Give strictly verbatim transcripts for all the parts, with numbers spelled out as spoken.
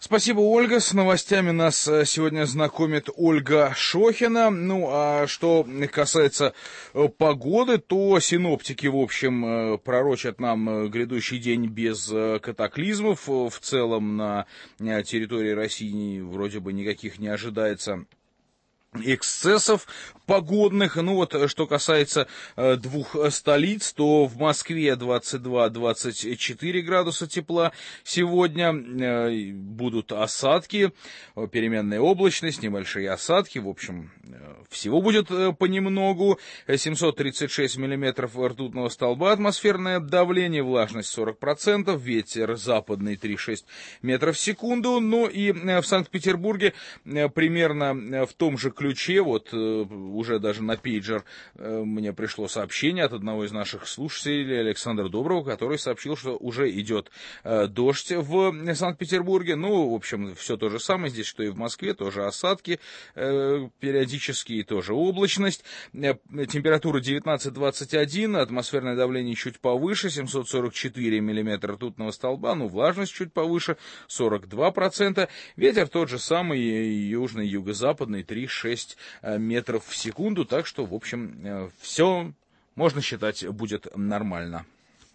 Спасибо, Ольга. С новостями нас сегодня знакомит Ольга Шохина. Ну, а что касается погоды, то синоптики, в общем, пророчат нам грядущий день без катаклизмов. В целом на территории России вроде бы никаких не ожидается эксцессов погодных. Ну вот, что касается э, двух столиц, то в Москве двадцать два - двадцать четыре градуса тепла сегодня, э, будут осадки, переменная облачность, небольшие осадки, в общем, э, всего будет э, понемногу, семьсот тридцать шесть миллиметров ртутного столба атмосферное давление, влажность сорок процентов, ветер западный три - шесть метров в секунду. Ну и э, в Санкт-Петербурге э, примерно э, в том же ключе, вот э, уже даже на пейджер э, мне пришло сообщение от одного из наших слушателей, Александра Доброго, который сообщил, что уже идет э, дождь в Санкт-Петербурге. Ну, в общем, все то же самое здесь, что и в Москве, тоже осадки э, периодические, тоже облачность. Э, температура девятнадцать - двадцать один, атмосферное давление чуть повыше, семьсот сорок четыре миллиметра ртутного столба, ну, влажность чуть повыше, сорок два процента. Ветер тот же самый, южный, юго-западный, три - шесть метров в секунду, так что, в общем, все, можно считать, будет нормально.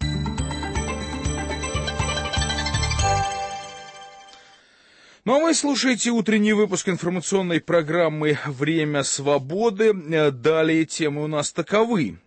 Ну а вы слушаете утренний выпуск информационной программы «Время свободы». Далее темы у нас таковы.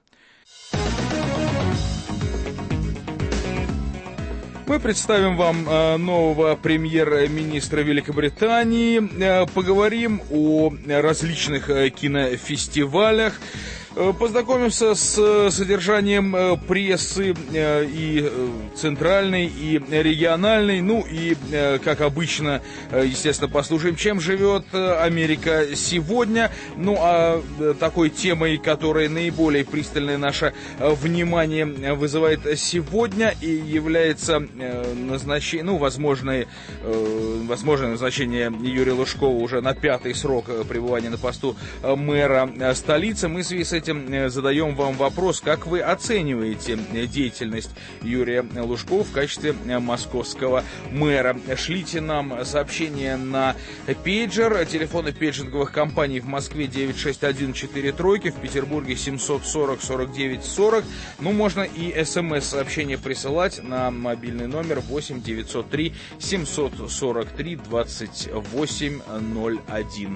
Мы представим вам нового премьер-министра Великобритании, поговорим о различных кинофестивалях, познакомимся с содержанием прессы и центральной, и региональной, ну и, как обычно, естественно, послушаем, чем живет Америка сегодня. Ну а такой темой, которая наиболее пристальное наше внимание вызывает сегодня, и является назначение, ну, возможное, возможное назначение Юрия Лужкова уже на пятый срок пребывания на посту мэра столицы. Мы в связи с этим задаем вам вопрос, как вы оцениваете деятельность Юрия Лужкова в качестве московского мэра. Шлите нам сообщение на пейджер. Телефоны пейджинговых компаний в Москве девять шесть один четыре тройки, в Петербурге семьсот сорок сорок девять сорок. Ну, можно и смс-сообщение присылать на мобильный номер восемь девятьсот три семьсот сорок три двадцать восемь ноль один.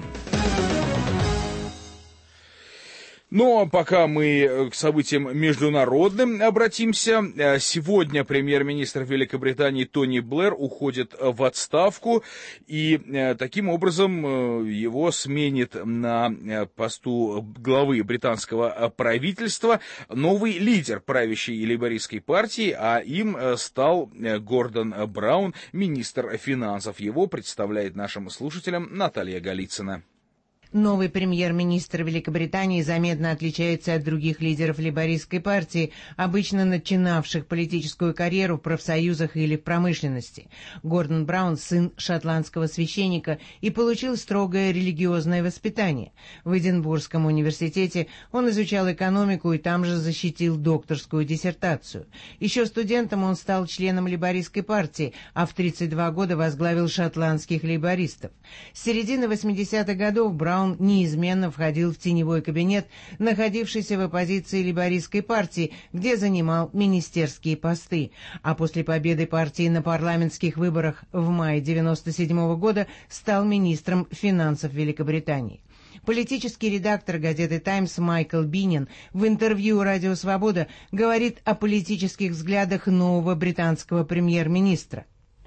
Но пока мы к событиям международным обратимся. Сегодня премьер-министр Великобритании Тони Блэр уходит в отставку, и таким образом его сменит на посту главы британского правительства новый лидер правящей лейбористской партии, а им стал Гордон Браун, министр финансов. Его представляет нашим слушателям Наталья Голицына. Новый премьер-министр Великобритании заметно отличается от других лидеров лейбористской партии, обычно начинавших политическую карьеру в профсоюзах или в промышленности. Гордон Браун – сын шотландского священника и получил строгое религиозное воспитание. В Эдинбургском университете он изучал экономику и там же защитил докторскую диссертацию. Еще студентом он стал членом лейбористской партии, а в тридцать два года возглавил шотландских лейбористов. С середины восьмидесятых годов Браун Браун неизменно входил в теневой кабинет, находившийся в оппозиции лейбористской партии, где занимал министерские посты, а после победы партии на парламентских выборах в мае девяносто седьмого года стал министром финансов Великобритании. Политический редактор газеты «Таймс» Майкл Биннин в интервью «Радио Свобода» говорит о политических взглядах нового британского премьер-министра.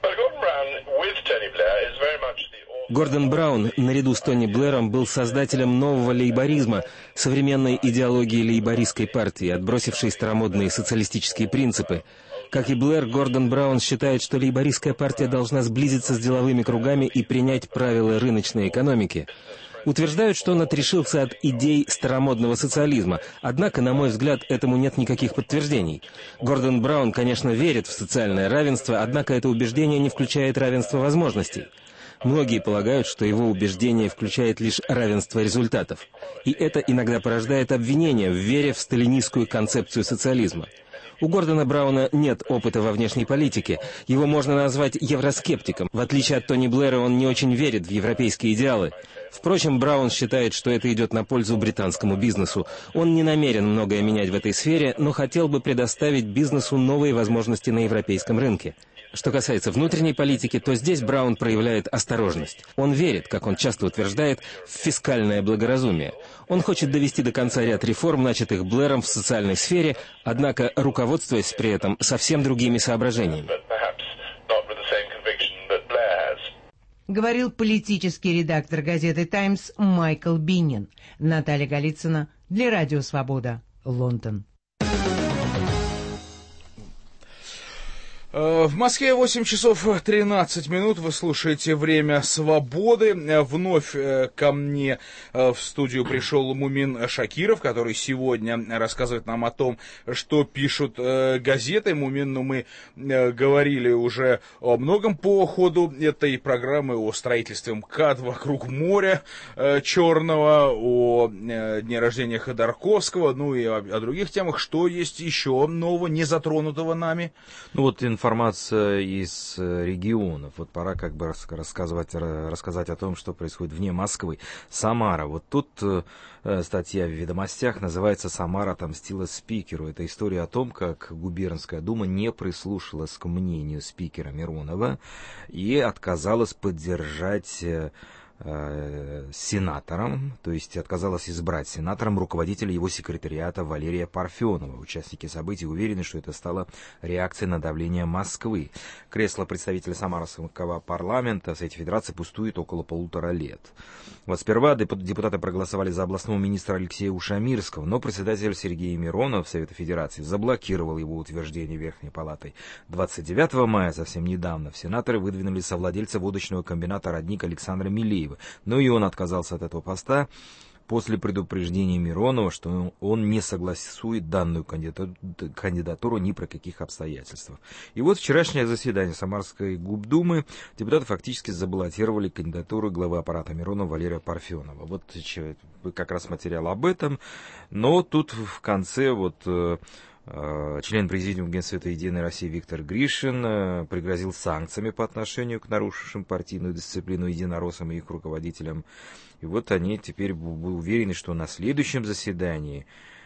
Гордон Браун, наряду с Тони Блэром, был создателем нового лейборизма, современной идеологии лейбористской партии, отбросившей старомодные социалистические принципы. Как и Блэр, Гордон Браун считает, что лейбористская партия должна сблизиться с деловыми кругами и принять правила рыночной экономики. Утверждают, что он отрешился от идей старомодного социализма, однако, на мой взгляд, этому нет никаких подтверждений. Гордон Браун, конечно, верит в социальное равенство, однако это убеждение не включает равенство возможностей. Многие полагают, что его убеждение включает лишь равенство результатов. И это иногда порождает обвинения в вере в сталинистскую концепцию социализма. У Гордона Брауна нет опыта во внешней политике. Его можно назвать евроскептиком. В отличие от Тони Блэра, он не очень верит в европейские идеалы. Впрочем, Браун считает, что это идет на пользу британскому бизнесу. Он не намерен многое менять в этой сфере, но хотел бы предоставить бизнесу новые возможности на европейском рынке. Что касается внутренней политики, то здесь Браун проявляет осторожность. Он верит, как он часто утверждает, в фискальное благоразумие. Он хочет довести до конца ряд реформ, начатых Блэром в социальной сфере, однако руководствуясь при этом совсем другими соображениями. Говорил политический редактор газеты «Таймс» Майкл Биннин. Наталья Голицына для Радио Свобода, Лондон. В Москве восемь часов тринадцать минут, вы слушаете «Время свободы». Вновь ко мне в студию пришел Мумин Шакиров, который сегодня рассказывает нам о том, что пишут газеты. Мумин, ну мы говорили уже о многом по ходу этой программы, о строительстве МКАД вокруг моря Черного, о дне рождения Ходорковского, ну и о, о других темах. Что есть еще нового, не затронутого нами? Ну вот информация из регионов. Вот пора как бы рассказывать, рассказать о том, что происходит вне Москвы. Самара. Вот тут э, статья в «Ведомостях» называется «Самара отомстила спикеру». Это история о том, как губернская дума не прислушалась к мнению спикера Миронова и отказалась поддержать э, сенатором, то есть отказалась избрать сенатором руководителя его секретариата Валерия Парфенова. Участники событий уверены, что это стало реакцией на давление Москвы. Кресло представителя Самарского парламента Совета Федерации пустует около полутора лет. Вот сперва депутаты проголосовали за областного министра Алексея Ушамирского, но председатель Сергей Миронов Совета Федерации заблокировал его утверждение Верхней Палатой. двадцать девятого мая, совсем недавно, в сенаторы выдвинули совладельца водочного комбината «Родник» Александра Милеева. Но и он отказался от этого поста после предупреждения Миронова, что он не согласует данную кандидатуру ни при каких обстоятельствах. И вот вчерашнее заседание Самарской Губдумы депутаты фактически заблокировали кандидатуру главы аппарата Миронова Валерия Парфенова. Вот как раз материал об этом. Но тут в конце вот член президиума Генсовета «Единой России» Виктор Гришин пригрозил санкциями по отношению к нарушившим партийную дисциплину единороссам и их руководителям. И вот они теперь уверены, что на следующем заседании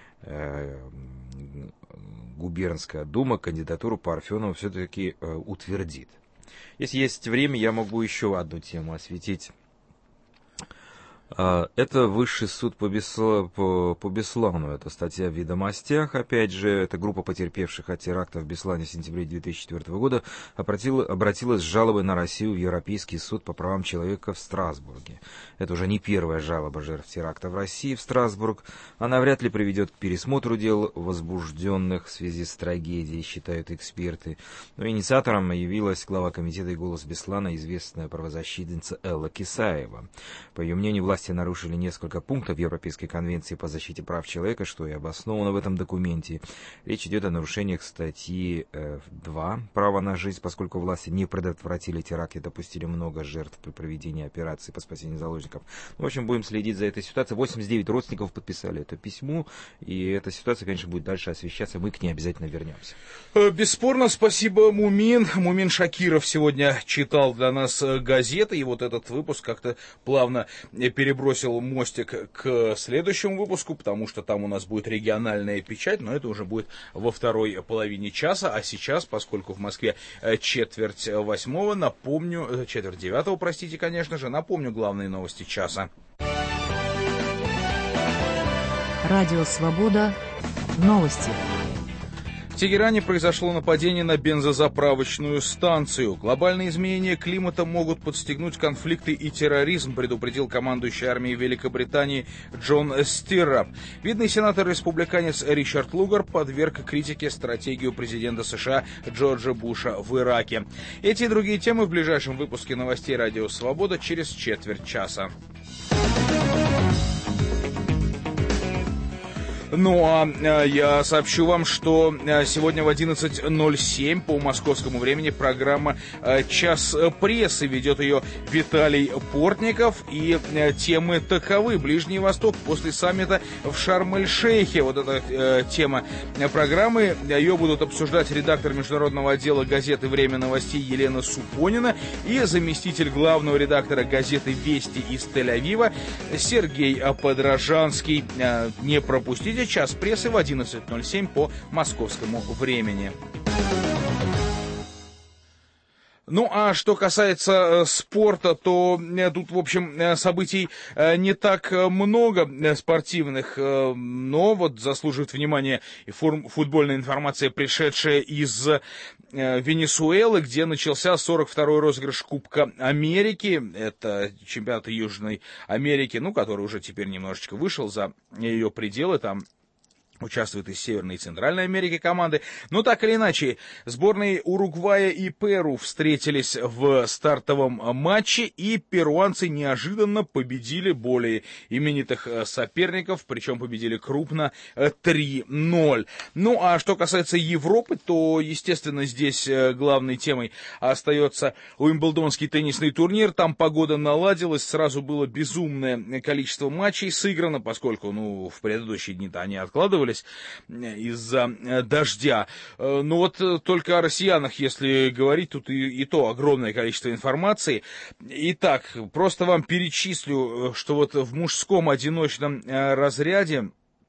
губернская дума кандидатуру Парфенова все-таки утвердит. Если есть время, я могу еще одну тему осветить. Это высший суд по, Бесла, по, по Беслану. Это статья в «Ведомостях». Опять же, эта группа потерпевших от теракта в Беслане в сентябре две тысячи четвёртого года обратила, обратилась с жалобой на Россию в Европейский суд по правам человека в Страсбурге. Это уже не первая жалоба жертв теракта в России в Страсбург. Она вряд ли приведет к пересмотру дел, возбужденных в связи с трагедией, считают эксперты. Но инициатором явилась глава комитета и «Голос Беслана», известная правозащитница Элла Кисаева. По ее мнению, власти нарушили несколько пунктов Европейской конвенции по защите прав человека, что и обосновано в этом документе. Речь идет о нарушениях статьи два «Право на жизнь», поскольку власти не предотвратили теракт и допустили много жертв при проведении операции по спасению заложников. В общем, будем следить за этой ситуацией. восемьдесят девять родственников подписали это письмо, и эта ситуация, конечно, будет дальше освещаться. Мы к ней обязательно вернемся. Бесспорно, спасибо, Мумин. Мумин Шакиров сегодня читал для нас газеты, и вот этот выпуск как-то плавно перебросил бросил мостик к следующему выпуску, потому что там у нас будет региональная печать, но это уже будет во второй половине часа. А сейчас, поскольку в Москве четверть восьмого, напомню, четверть девятого, простите, конечно же, напомню главные новости часа. Радио Свобода. Новости. В Тегеране произошло нападение на бензозаправочную станцию. Глобальные изменения климата могут подстегнуть конфликты и терроризм, предупредил командующий армией Великобритании Джон Стиррап. Видный сенатор-республиканец Ричард Лугар подверг критике стратегию президента США Джорджа Буша в Ираке. Эти и другие темы в ближайшем выпуске новостей «Радио Свобода» через четверть часа. Ну а я сообщу вам, что сегодня в одиннадцать ноль семь по московскому времени программа «Час прессы». Ведет ее Виталий Портников. И темы таковы. Ближний Восток после саммита в Шарм-эль-Шейхе. Вот эта э, тема программы. Ее будут обсуждать редактор международного отдела газеты «Время новостей» Елена Супонина и заместитель главного редактора газеты «Вести» из Тель-Авива Сергей Подражанский. Э, не пропустите «Час прессы» в одиннадцать ноль семь по московскому времени. Ну, а что касается э, спорта, то э, тут, в общем, э, событий э, не так много э, спортивных, э, но вот заслуживает внимания и фор- футбольная информация, пришедшая из э, Венесуэлы, где начался сорок второй розыгрыш Кубка Америки. Это чемпионат Южной Америки, ну, который уже теперь немножечко вышел за ее пределы, там участвуют из Северной и Центральной Америки команды. Но так или иначе, сборные Уругвая и Перу встретились в стартовом матче, и перуанцы неожиданно победили более именитых соперников, причем победили крупно три ноль. Ну, а что касается Европы, то, естественно, здесь главной темой остается Уимблдонский теннисный турнир. Там погода наладилась, сразу было безумное количество матчей сыграно, поскольку, ну, в предыдущие дни-то они откладывались из-за дождя. Ну вот только о россиянах, если говорить, тут и, и то огромное количество информации. Итак, просто вам перечислю, что вот в мужском одиночном разряде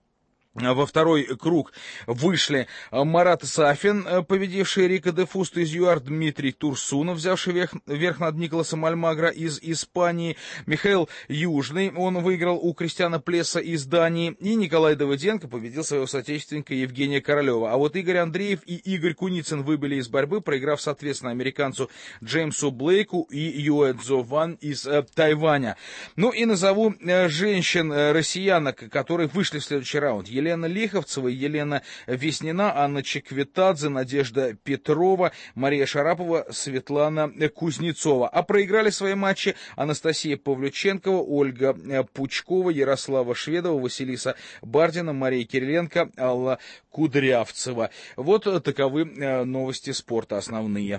во второй круг вышли Марат Сафин, победивший Рико де Фусто из ЮАР, Дмитрий Турсунов, взявший верх, верх над Николасом Альмагро из Испании, Михаил Южный, он выиграл у Кристиана Плеса из Дании, и Николай Давыденко победил своего соотечественника Евгения Королева. А вот Игорь Андреев и Игорь Куницын выбыли из борьбы, проиграв, соответственно, американцу Джеймсу Блейку и Юэ Цзо Ван из э, Тайваня. Ну и назову э, женщин-россиянок, которые вышли в следующий раунд. Елена Лиховцева, Елена Веснина, Анна Чеквитадзе, Надежда Петрова, Мария Шарапова, Светлана Кузнецова. А проиграли свои матчи Анастасия Павлюченкова, Ольга Пучкова, Ярослава Шведова, Василиса Бардина, Мария Кириленко, Алла Кудрявцева. Вот таковы новости спорта основные.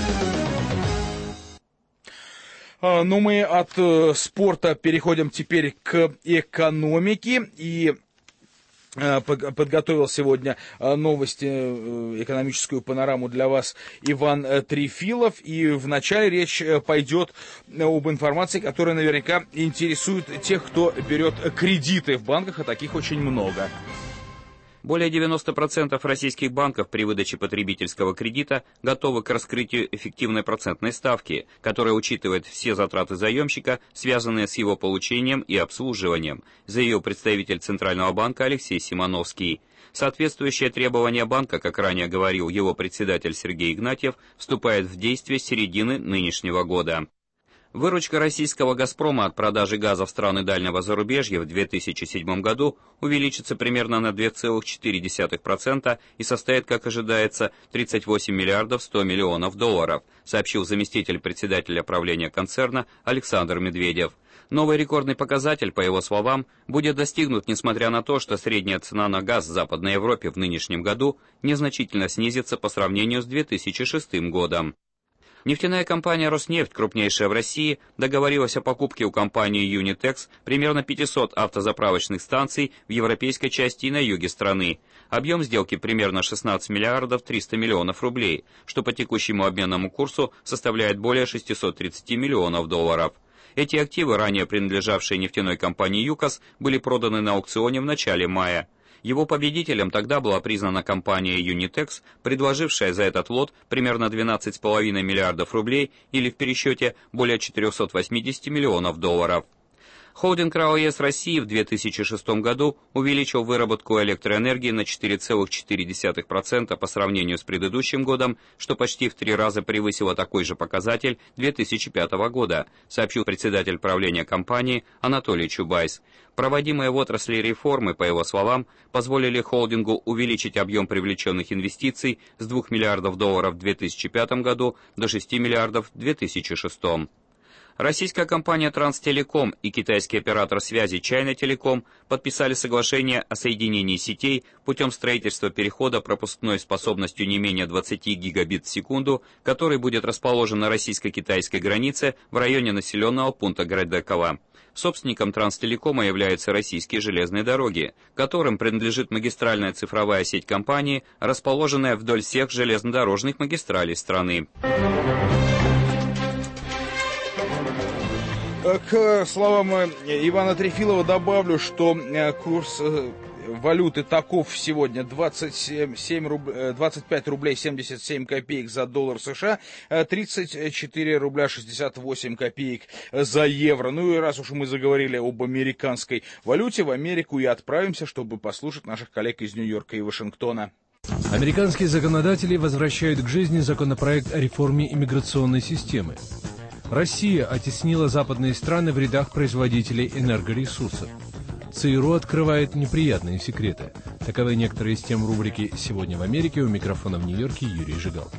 Ну, мы от спорта переходим теперь к экономике, и подготовил сегодня новости, экономическую панораму для вас Иван Трифилов. И вначале речь пойдет об информации, которая наверняка интересует тех, кто берет кредиты в банках, а таких очень много. Более девяноста процентов российских банков при выдаче потребительского кредита готовы к раскрытию эффективной процентной ставки, которая учитывает все затраты заемщика, связанные с его получением и обслуживанием, заявил представитель Центрального банка Алексей Симоновский. Соответствующее требование банка, как ранее говорил его председатель Сергей Игнатьев, вступает в действие с середины нынешнего года. Выручка российского «Газпрома» от продажи газа в страны дальнего зарубежья в две тысячи седьмом году увеличится примерно на две целых четыре десятых процента и составит, как ожидается, тридцать восемь миллиардов сто миллионов долларов, сообщил заместитель председателя правления концерна Александр Медведев. Новый рекордный показатель, по его словам, будет достигнут, несмотря на то, что средняя цена на газ в Западной Европе в нынешнем году незначительно снизится по сравнению с две тысячи шестым годом. Нефтяная компания «Роснефть», крупнейшая в России, договорилась о покупке у компании «Юнитекс» примерно пятисот автозаправочных станций в европейской части и на юге страны. Объем сделки примерно шестнадцать миллиардов триста миллионов рублей, что по текущему обменному курсу составляет более шестисот тридцати миллионов долларов. Эти активы, ранее принадлежавшие нефтяной компании «ЮКОС», были проданы на аукционе в начале мая. Его победителем тогда была признана компания «Юнитекс», предложившая за этот лот примерно двенадцать целых пять десятых миллиардов рублей или в пересчете более четырехсот восьмидесяти миллионов долларов. Холдинг РАО ЕС России в две тысячи шестом году увеличил выработку электроэнергии на четыре целых четыре десятых процента по сравнению с предыдущим годом, что почти в три раза превысило такой же показатель две тысячи пятого года, сообщил председатель правления компании Анатолий Чубайс. Проводимые в отрасли реформы, по его словам, позволили холдингу увеличить объем привлеченных инвестиций с двух миллиардов долларов в две тысячи пятом году до шести миллиардов в две тысячи шестом. Российская компания «Транстелеком» и китайский оператор связи «Чайна Телеком» подписали соглашение о соединении сетей путем строительства перехода пропускной способностью не менее двадцати гигабит в секунду, который будет расположен на российско-китайской границе в районе населенного пункта Гайдакова. Собственником «Транстелекома» являются российские железные дороги, которым принадлежит магистральная цифровая сеть компании, расположенная вдоль всех железнодорожных магистралей страны. К словам Ивана Трефилова добавлю, что курс валюты таков сегодня: двадцать семь руб... двадцать пять рублей семьдесят семь копеек за доллар США, тридцать четыре рубля шестьдесят восемь копеек за евро. Ну и раз уж мы заговорили об американской валюте, в Америку и отправимся, чтобы послушать наших коллег из Нью-Йорка и Вашингтона. Американские законодатели возвращают к жизни законопроект о реформе иммиграционной системы. Россия оттеснила западные страны в рядах производителей энергоресурсов. ЦРУ открывает неприятные секреты. Таковы некоторые из тем рубрики «Сегодня в Америке». У микрофона в Нью-Йорке Юрий Жигалкин.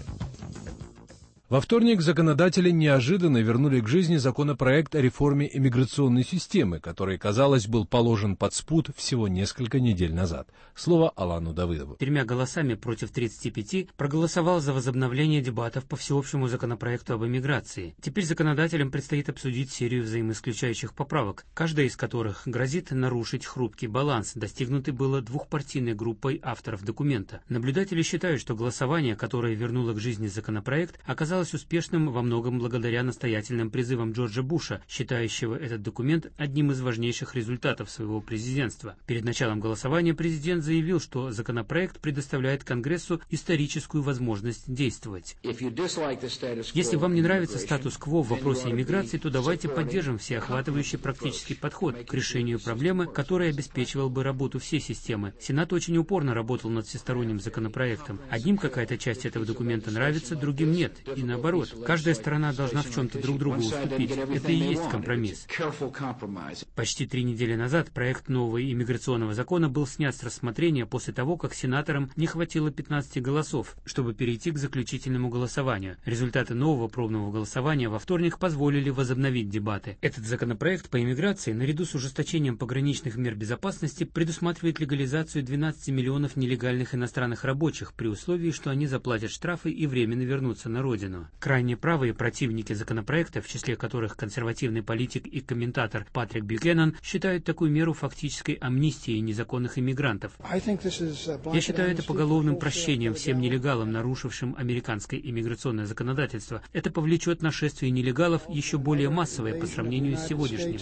Во вторник законодатели неожиданно вернули к жизни законопроект о реформе иммиграционной системы, который, казалось, был положен под спут всего несколько недель назад. Слово Алану Давыдову. Тремя голосами против тридцати пяти проголосовал за возобновление дебатов по всеобщему законопроекту об иммиграции. Теперь законодателям предстоит обсудить серию взаимоисключающих поправок, каждая из которых грозит нарушить хрупкий баланс, достигнутый было двухпартийной группой авторов документа. Наблюдатели считают, что голосование, которое вернуло к жизни законопроект, оказалось успешным во многом благодаря настоятельным призывам Джорджа Буша, считающего этот документ одним из важнейших результатов своего президентства. Перед началом голосования президент заявил, что законопроект предоставляет Конгрессу историческую возможность действовать. Если вам не нравится статус-кво в вопросе иммиграции, то давайте поддержим всеохватывающий практический подход к решению проблемы, который обеспечивал бы работу всей системы. Сенат очень упорно работал над всесторонним законопроектом. Одним какая-то часть этого документа нравится, другим нет. И наоборот, каждая сторона должна в чем-то друг другу уступить. Это и есть компромисс. Почти три недели назад проект нового иммиграционного закона был снят с рассмотрения после того, как сенаторам не хватило пятнадцати голосов, чтобы перейти к заключительному голосованию. Результаты нового пробного голосования во вторник позволили возобновить дебаты. Этот законопроект по иммиграции, наряду с ужесточением пограничных мер безопасности, предусматривает легализацию двенадцати миллионов нелегальных иностранных рабочих при условии, что они заплатят штрафы и временно вернутся на родину. Крайне правые противники законопроекта, в числе которых консервативный политик и комментатор Патрик Бьюкенен, считают такую меру фактической амнистией незаконных иммигрантов. Я считаю это поголовным прощением всем нелегалам, нарушившим американское иммиграционное законодательство. Это повлечет нашествие нелегалов еще более массовое по сравнению с сегодняшним.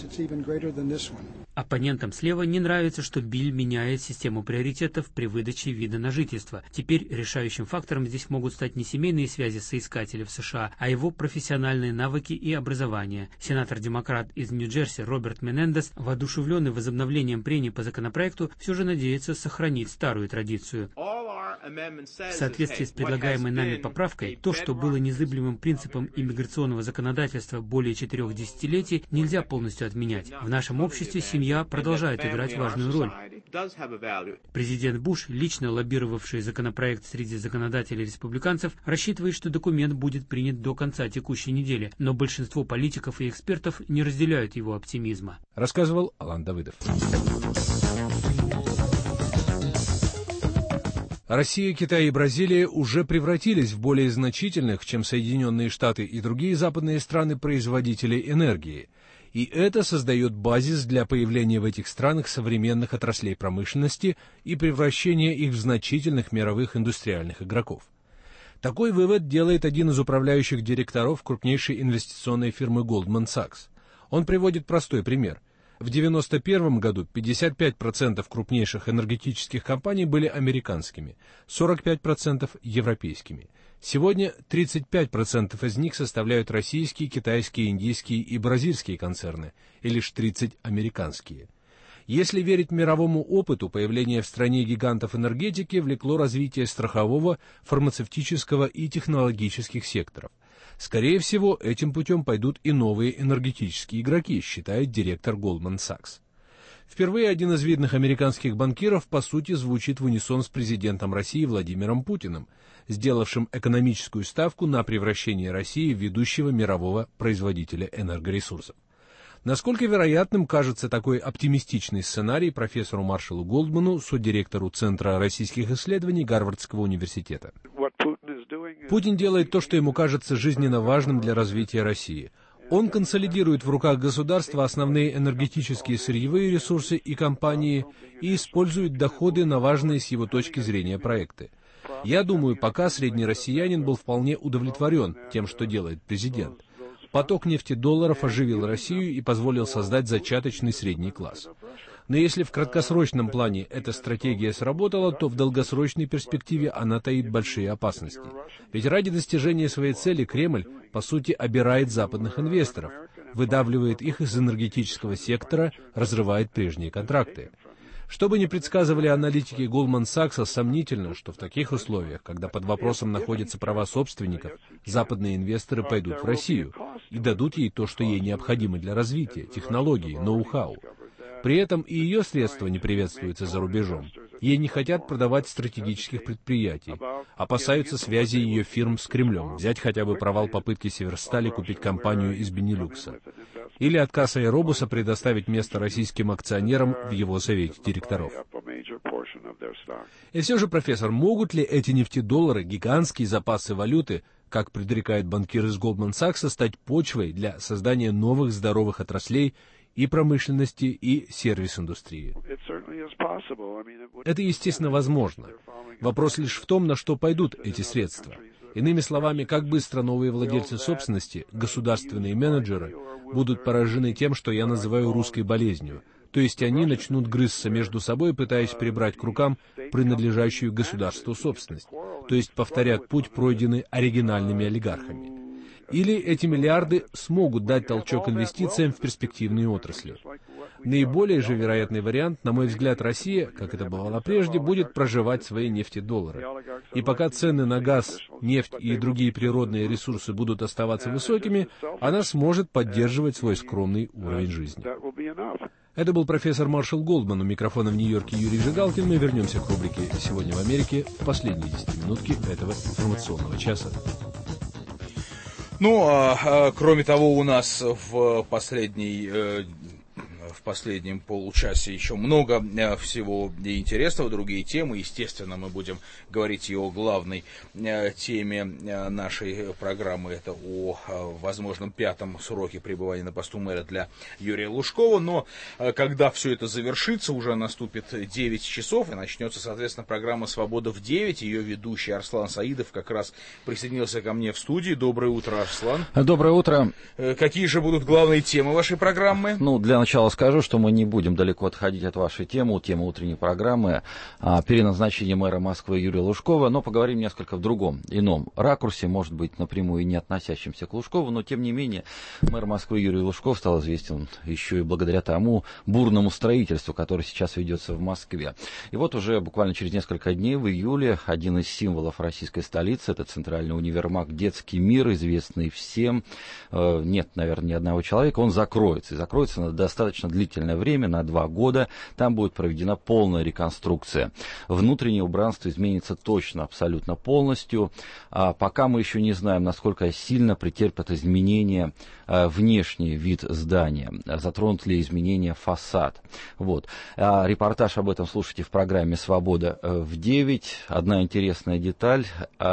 Оппонентам слева не нравится, что Билл меняет систему приоритетов при выдаче вида на жительство. Теперь решающим фактором здесь могут стать не семейные связи соискателя в США, а его профессиональные навыки и образование. Сенатор-демократ из Нью-Джерси Роберт Менендес, воодушевленный возобновлением прений по законопроекту, все же надеется сохранить старую традицию. В соответствии с предлагаемой нами поправкой, то, что было незыблемым принципом иммиграционного законодательства более четырех десятилетий, нельзя полностью отменять. В нашем обществе семья продолжает играть важную роль. Президент Буш, лично лоббировавший законопроект среди законодателей-республиканцев, рассчитывает, что документ будет принят до конца текущей недели, но большинство политиков и экспертов не разделяют его оптимизма. Рассказывал Алан Давыдов. Россия, Китай и Бразилия уже превратились в более значительных, чем Соединенные Штаты и другие западные страны, производителей энергии. И это создает базис для появления в этих странах современных отраслей промышленности и превращения их в значительных мировых индустриальных игроков. Такой вывод делает один из управляющих директоров крупнейшей инвестиционной фирмы Goldman Sachs. Он приводит простой пример. В девяносто первом году пятьдесят пять процентов крупнейших энергетических компаний были американскими, сорок пять процентов европейскими. Сегодня тридцать пять процентов из них составляют российские, китайские, индийские и бразильские концерны, и лишь тридцать процентов американские. Если верить мировому опыту, появление в стране гигантов энергетики влекло развитие страхового, фармацевтического и технологических секторов. Скорее всего, этим путем пойдут и новые энергетические игроки, считает директор Goldman Sachs. Впервые один из видных американских банкиров, по сути, звучит в унисон с президентом России Владимиром Путиным, сделавшим экономическую ставку на превращение России в ведущего мирового производителя энергоресурсов. Насколько вероятным кажется такой оптимистичный сценарий профессору Маршалу Голдману, содиректору Центра российских исследований Гарвардского университета? Путин делает то, что ему кажется жизненно важным для развития России. Он консолидирует в руках государства основные энергетические сырьевые ресурсы и компании и использует доходы на важные с его точки зрения проекты. Я думаю, пока средний россиянин был вполне удовлетворен тем, что делает президент. Поток нефтедолларов оживил Россию и позволил создать зачаточный средний класс. Но если в краткосрочном плане эта стратегия сработала, то в долгосрочной перспективе она таит большие опасности. Ведь ради достижения своей цели Кремль, по сути, обирает западных инвесторов, выдавливает их из энергетического сектора, разрывает прежние контракты. Что бы ни предсказывали аналитики Goldman Sachs, сомнительно, что в таких условиях, когда под вопросом находятся права собственников, западные инвесторы пойдут в Россию и дадут ей то, что ей необходимо для развития, технологии, ноу-хау. При этом и ее средства не приветствуются за рубежом. Ей не хотят продавать стратегических предприятий, опасаются связи ее фирм с Кремлем, взять хотя бы провал попытки Северстали купить компанию из Бенилюкса. Или отказ Аэробуса предоставить место российским акционерам в его совете директоров. И все же, профессор, могут ли эти нефтедоллары, гигантские запасы валюты, как предрекает банкир из Goldman Sachs, стать почвой для создания новых здоровых отраслей и промышленности, и сервис-индустрии? Это, естественно, возможно. Вопрос лишь в том, на что пойдут эти средства. Иными словами, как быстро новые владельцы собственности, государственные менеджеры, будут поражены тем, что я называю русской болезнью. То есть они начнут грызться между собой, пытаясь прибрать к рукам принадлежащую государству собственность. То есть повторят путь, пройденный оригинальными олигархами. Или эти миллиарды смогут дать толчок инвестициям в перспективные отрасли. Наиболее же вероятный вариант, на мой взгляд, Россия, как это бывало прежде, будет проживать свои нефтедоллары. И пока цены на газ, нефть и другие природные ресурсы будут оставаться высокими, она сможет поддерживать свой скромный уровень жизни. Это был профессор Маршал Голдман. У микрофона в Нью-Йорке Юрий Жигалкин. Мы вернемся к рубрике «Сегодня в Америке» в последние десятиминутки этого информационного часа. Ну, а, а кроме того, у нас в последней... Э, в последнем получасе еще много всего интересного, другие темы. Естественно, мы будем говорить и о главной теме нашей программы. Это о возможном пятом сроке пребывания на посту мэра для Юрия Лужкова. Но когда все это завершится, уже наступит девять часов, и начнется, соответственно, программа «Свобода в девять». Ее ведущий Арслан Саидов как раз присоединился ко мне в студии. Доброе утро, Арслан. Доброе утро. Какие же будут главные темы вашей программы? Ну, для начала скажу, что мы не будем далеко отходить от вашей темы, темы утренней программы, а, переназначение мэра Москвы Юрия Лужкова, но поговорим несколько в другом, ином ракурсе, может быть, напрямую и не относящемся к Лужкову, но, тем не менее, мэр Москвы Юрий Лужков стал известен еще и благодаря тому бурному строительству, которое сейчас ведется в Москве. И вот уже буквально через несколько дней, в июле, один из символов российской столицы, это центральный универмаг «Детский мир», известный всем, э, нет, наверное, ни одного человека, он закроется, и закроется на достаточно длительное время, на два года. Там будет проведена полная реконструкция. Внутреннее убранство изменится точно, абсолютно полностью. А пока мы еще не знаем, насколько сильно претерпят изменения а, внешний вид здания, затронут ли изменения фасад. Вот. А, репортаж об этом слушайте в программе «Свобода в девять». Одна интересная деталь,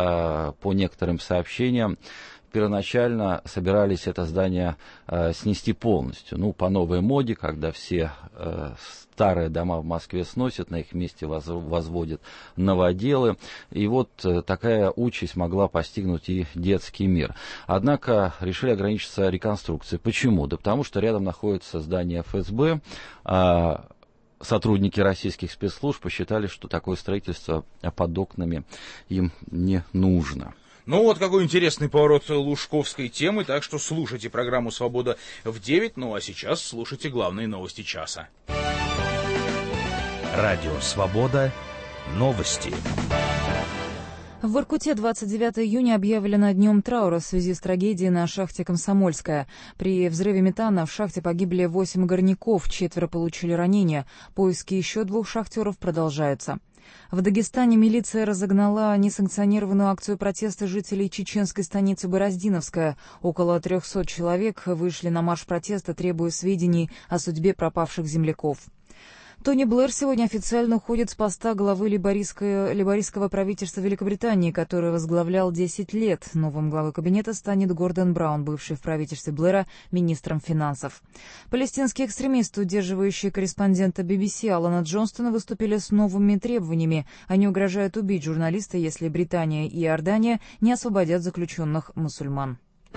а, по некоторым сообщениям, первоначально собирались это здание э, снести полностью. Ну, по новой моде, когда все э, старые дома в Москве сносят, на их месте воз, возводят новоделы. И вот э, такая участь могла постигнуть и детский мир. Однако решили ограничиться реконструкцией. Почему? Да потому что рядом находится здание эф эс бэ, э, сотрудники российских спецслужб посчитали, что такое строительство под окнами им не нужно. Ну вот какой интересный поворот лужковской темы, так что слушайте программу «Свобода в девять», ну а сейчас слушайте главные новости часа. Радио «Свобода». Новости. В Воркуте двадцать девятого июня объявлено днем траура в связи с трагедией на шахте «Комсомольская». При взрыве метана в шахте погибли восемь горняков, четверо получили ранения. Поиски еще двух шахтеров продолжаются. В Дагестане милиция разогнала несанкционированную акцию протеста жителей чеченской станицы Бороздиновская. Около трехсот человек вышли на марш протеста, требуя сведений о судьбе пропавших земляков. Тони Блэр сегодня официально уходит с поста главы лейбористского правительства Великобритании, который возглавлял десять лет. Новым главой кабинета станет Гордон Браун, бывший в правительстве Блэра министром финансов. Палестинские экстремисты, удерживающие корреспондента би би си Алана Джонстона, выступили с новыми требованиями. Они угрожают убить журналиста, если Британия и Иордания не освободят заключенных мусульман.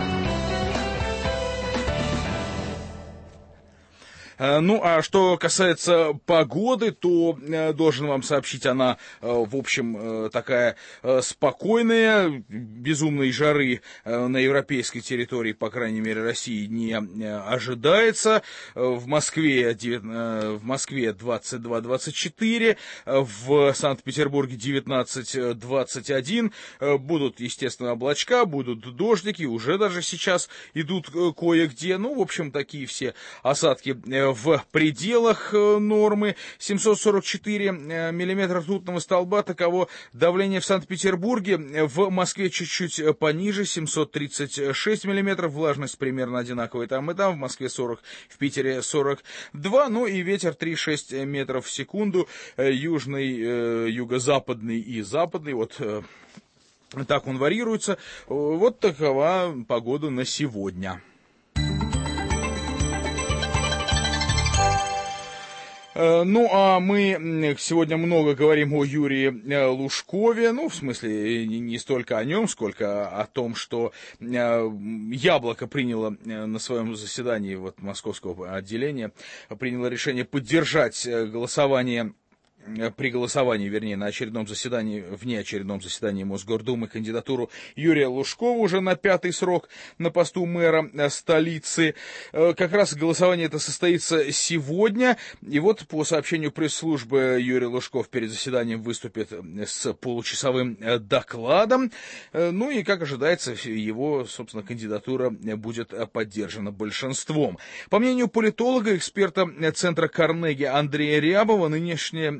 Ну, а что касается погоды, то должен вам сообщить, она, в общем, такая спокойная, безумной жары на европейской территории, по крайней мере, России не ожидается. В Москве, в Москве двадцать два — двадцать четыре, в Санкт-Петербурге девятнадцать — двадцать один. Будут, естественно, облачка, будут дождики, уже даже сейчас идут кое-где. Ну, в общем, такие все осадки в пределах нормы. Семьсот сорок четыре миллиметра ртутного столба, таково давление в Санкт-Петербурге. В Москве чуть-чуть пониже, семьсот тридцать шесть миллиметров, влажность примерно одинаковая там и там, в Москве сорок, в Питере сорок два, ну и ветер три — шесть метров в секунду, южный, юго-западный и западный, вот так он варьируется. Вот такова погода на сегодня. Ну, а мы сегодня много говорим о Юрии Лужкове, ну, в смысле, не столько о нем, сколько о том, что Яблоко приняло на своем заседании вот, московского отделения, приняло решение поддержать голосование при голосовании, вернее, на очередном заседании, внеочередном заседании Мосгордумы кандидатуру Юрия Лужкова уже на пятый срок на посту мэра столицы. Как раз голосование это состоится сегодня. И вот по сообщению пресс-службы Юрий Лужков перед заседанием выступит с получасовым докладом. Ну и, как ожидается, его, собственно, кандидатура будет поддержана большинством. По мнению политолога, эксперта Центра Карнеги Андрея Рябова, нынешнее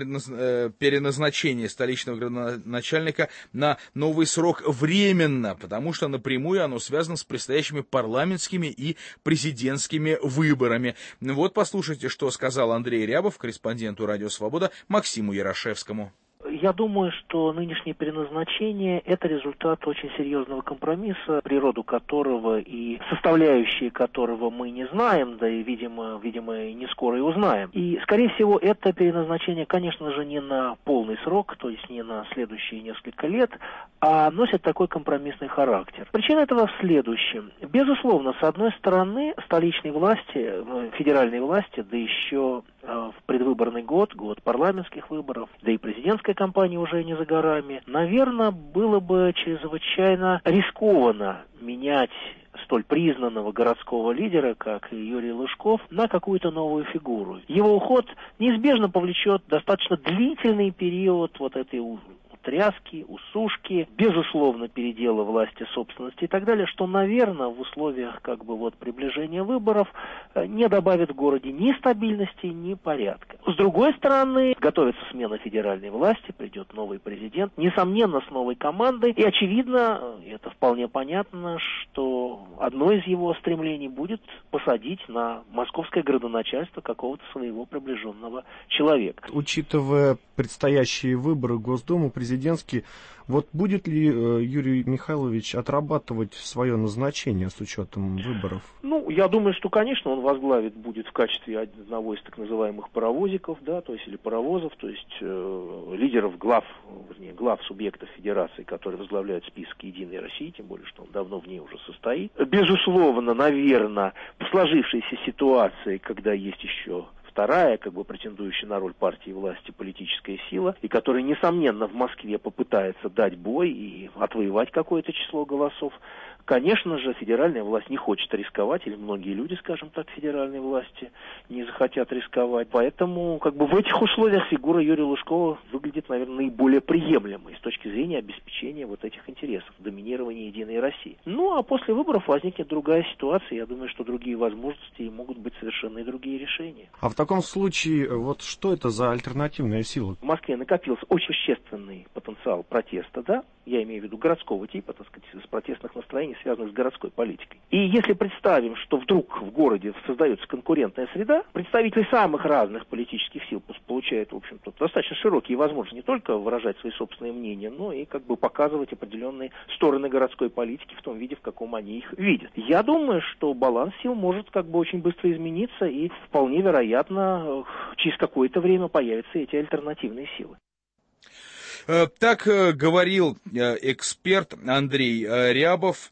переназначение столичного градоначальника на новый срок временно, потому что напрямую оно связано с предстоящими парламентскими и президентскими выборами. Вот послушайте, что сказал Андрей Рябов корреспонденту «Радио Свобода» Максиму Ярошевскому. Я думаю, что нынешнее переназначение – это результат очень серьезного компромисса, природу которого и составляющие которого мы не знаем, да и, видимо, видимо, и не скоро и узнаем. И, скорее всего, это переназначение, конечно же, не на полный срок, то есть не на следующие несколько лет, а носит такой компромиссный характер. Причина этого в следующем. Безусловно, с одной стороны, столичные власти, федеральные власти, да еще в предвыборный год, год парламентских выборов, да и президентская кампания уже не за горами, наверное, было бы чрезвычайно рискованно менять столь признанного городского лидера, как и Юрий Лужков, на какую-то новую фигуру. Его уход неизбежно повлечет достаточно длительный период вот этой тряски, усушки, безусловно, передела власти собственности и так далее, что, наверное, в условиях как бы вот приближения выборов не добавит в городе ни стабильности, ни порядка. С другой стороны, готовится смена федеральной власти, придет новый президент, несомненно, с новой командой, и, очевидно, это вполне понятно, что одно из его стремлений будет посадить на московское градоначальство какого-то своего приближенного человека. Учитывая предстоящие выборы в Госдуму, президентские, вот будет ли э, Юрий Михайлович отрабатывать свое назначение с учетом выборов? Ну, я думаю, что, конечно, он возглавит будет в качестве одного из так называемых паровозиков, да, то есть или паровозов, то есть э, лидеров глав, вернее, глав субъектов федерации, которые возглавляют список «Единой России», тем более, что он давно в ней уже состоит. Безусловно, наверное, в сложившейся ситуации, когда есть еще вторая, как бы претендующая на роль партии власти политическая сила, и которая, несомненно, в Москве попытается дать бой и отвоевать какое-то число голосов, Конечно же, федеральная власть не хочет рисковать, или многие люди, скажем так, федеральной власти не захотят рисковать. Поэтому как бы в этих условиях фигура Юрия Лужкова выглядит, наверное, наиболее приемлемой с точки зрения обеспечения вот этих интересов, доминирования Единой России. Ну, а после выборов возникнет другая ситуация. Я думаю, что другие возможности и могут быть совершенно и другие решения. А в таком случае, вот что это за альтернативная сила? В Москве накопился очень существенный потенциал протеста, да, я имею в виду городского типа, так сказать, с протестных настроений, связанных с городской политикой. И если представим, что вдруг в городе создается конкурентная среда, представители самых разных политических сил получают, в общем-то, достаточно широкие возможности не только выражать свои собственные мнения, но и как бы показывать определенные стороны городской политики в том виде, в каком они их видят. Я думаю, что баланс сил может как бы очень быстро измениться, и вполне вероятно, через какое-то время появятся эти альтернативные силы. Так говорил эксперт Андрей Рябов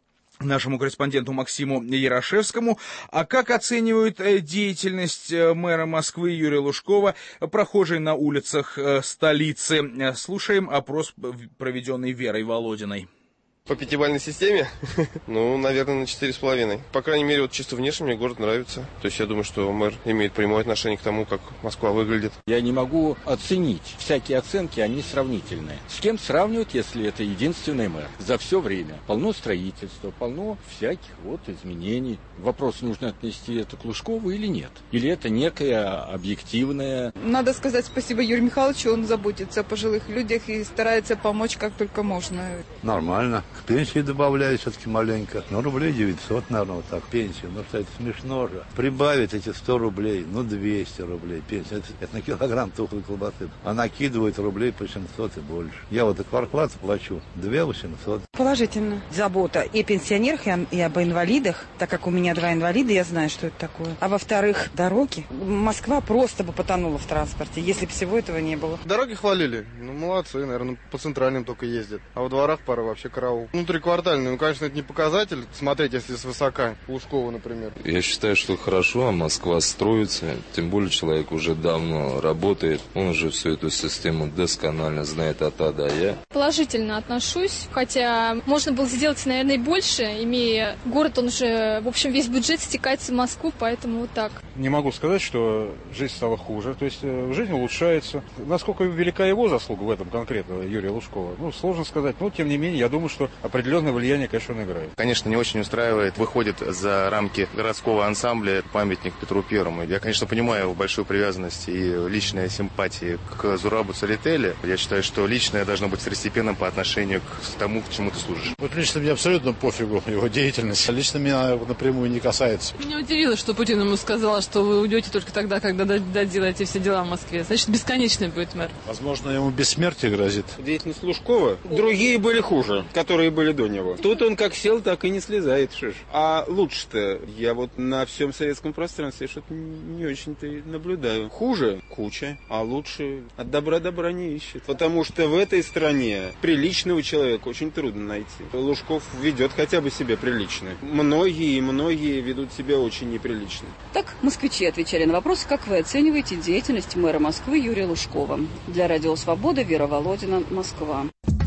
нашему корреспонденту Максиму Ярошевскому. А как оценивают деятельность мэра Москвы Юрия Лужкова прохожие на улицах столицы? Слушаем опрос, проведенный Верой Володиной. По пятибалльной системе? Ну, наверное, на четыре с половиной. По крайней мере, вот чисто внешне мне город нравится. То есть я думаю, что мэр имеет прямое отношение к тому, как Москва выглядит. Я не могу оценить. Всякие оценки, они сравнительные. С кем сравнивать, если это единственный мэр? За все время. Полно строительства, полно всяких вот изменений. Вопрос, нужно отнести это к Лужкову или нет? Или это некое объективное? Надо сказать спасибо Юрию Михайловичу, он заботится о пожилых людях и старается помочь как только можно. Нормально. К пенсии добавляют все-таки маленько. Ну, рублей девятьсот, наверное, вот так, пенсию. Ну, что это смешно же. Прибавить эти сто рублей, ну, двести рублей пенсия. Это, это на килограмм тухлой колбасы. А накидывают рублей по семьсот и больше. Я вот и квартплату плачу две восемьсот. Положительно. Забота и о пенсионерах, и об инвалидах. Так как у меня два инвалида, я знаю, что это такое. А во-вторых, дороги. Москва просто бы потонула в транспорте, если бы всего этого не было. Дороги хвалили. Ну, молодцы, наверное, по центральным только ездят. А во дворах пора вообще караул. Внутриквартальный, ну, конечно, это не показатель. Смотреть, если свысока. Лужкова, например. Я считаю, что хорошо, а Москва строится. Тем более человек уже давно работает. Он уже всю эту систему досконально знает от А до Я. Положительно отношусь. Хотя можно было сделать, наверное, и больше. Имея город, он уже, в общем, весь бюджет стекается в Москву, поэтому вот так. Не могу сказать, что жизнь стала хуже. То есть жизнь улучшается. Насколько велика его заслуга в этом конкретно, Юрия Лужкова? Ну, сложно сказать. Но, тем не менее, я думаю, что определенное влияние, конечно, он играет. Конечно, не очень устраивает. Выходит за рамки городского ансамбля памятник Петру Первому. Я, конечно, понимаю большую привязанность и личная симпатия к Зурабу Церетели. Я считаю, что личное должно быть второстепенным по отношению к тому, к чему ты служишь. Вот лично мне абсолютно пофигу его деятельность. Лично меня напрямую не касается. Меня удивило, что Путин ему сказал, что вы уйдете только тогда, когда доделаете все дела в Москве. Значит, бесконечный будет мэр. Возможно, ему бессмертие грозит. Деятельность Лужкова, другие были хуже, которые были до него. Тут он как сел, так и не слезает, шиш. А лучше-то я вот на всем советском пространстве что-то не очень-то наблюдаю. Хуже куча, а лучше от добра добра не ищет. Потому что в этой стране приличного человека очень трудно найти. Лужков ведет хотя бы себя прилично. Многие и многие ведут себя очень неприлично. Так москвичи отвечали на вопрос, как вы оцениваете деятельность мэра Москвы Юрия Лужкова. Для Радио Свобода, Вера Володина, Москва.